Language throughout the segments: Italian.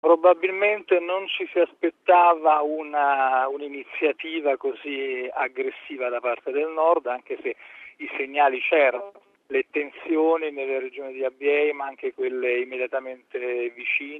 Probabilmente non ci si aspettava un'iniziativa così aggressiva da parte del nord, anche se i segnali c'erano. Le tensioni nelle regioni di Abyei, ma anche quelle immediatamente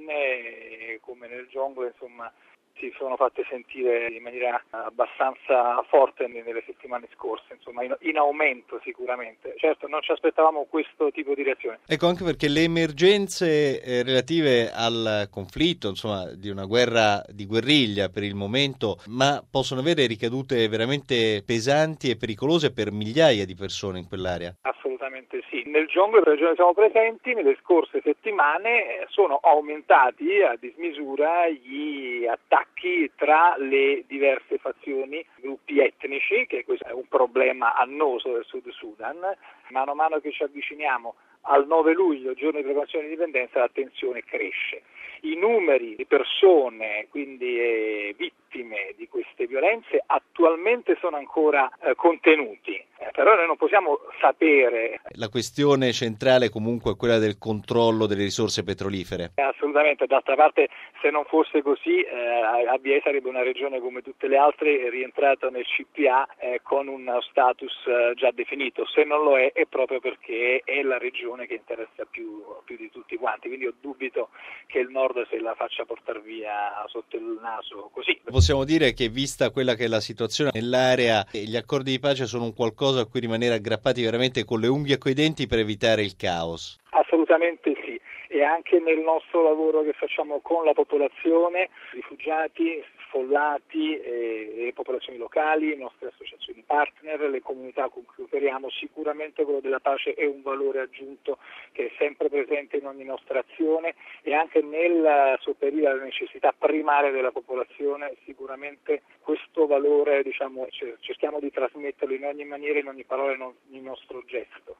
vicine, come nel Giongole, insomma, si sono fatte sentire in maniera abbastanza forte nelle settimane scorse, insomma in aumento sicuramente. Certo, non ci aspettavamo questo tipo di reazione. Ecco, anche perché le emergenze relative al conflitto, insomma, di una guerra di guerriglia per il momento, ma possono avere ricadute veramente pesanti e pericolose per migliaia di persone in quell'area. Assolutamente sì. Nel Giongole, per la regione siamo presenti, nelle scorse settimane sono aumentati a dismisura gli attacchi tra le diverse fazioni, gruppi etnici, che questo è un problema annoso del Sud Sudan. Mano a mano che ci avviciniamo al 9 luglio, giorno di proclamazione di indipendenza, la tensione cresce. I numeri di persone, quindi vittime di queste violenze, attualmente sono ancora contenuti, però noi non possiamo sapere. La questione centrale comunque è quella del controllo delle risorse petrolifere. Assolutamente, d'altra parte se non fosse così Abyei sarebbe una regione come tutte le altre rientrata nel CPA con un status già definito. Se non lo è proprio perché è la regione che interessa più di tutti quanti, quindi io dubito che il nord se la faccia portare via sotto il naso così. Possiamo dire che, vista quella che è la situazione nell'area, gli accordi di pace sono un qualcosa a cui rimanere aggrappati veramente con le unghie e coi denti per evitare il caos. Assolutamente sì, e anche nel nostro lavoro che facciamo con la popolazione, rifugiati, sfollati, le popolazioni locali, le nostre associazioni partner, le comunità con cui operiamo, sicuramente quello della pace è un valore aggiunto che è sempre presente in ogni nostra azione, e anche nel sopperire alle necessità primarie della popolazione sicuramente questo valore cerchiamo di trasmetterlo in ogni maniera, in ogni parola, in ogni nostro gesto.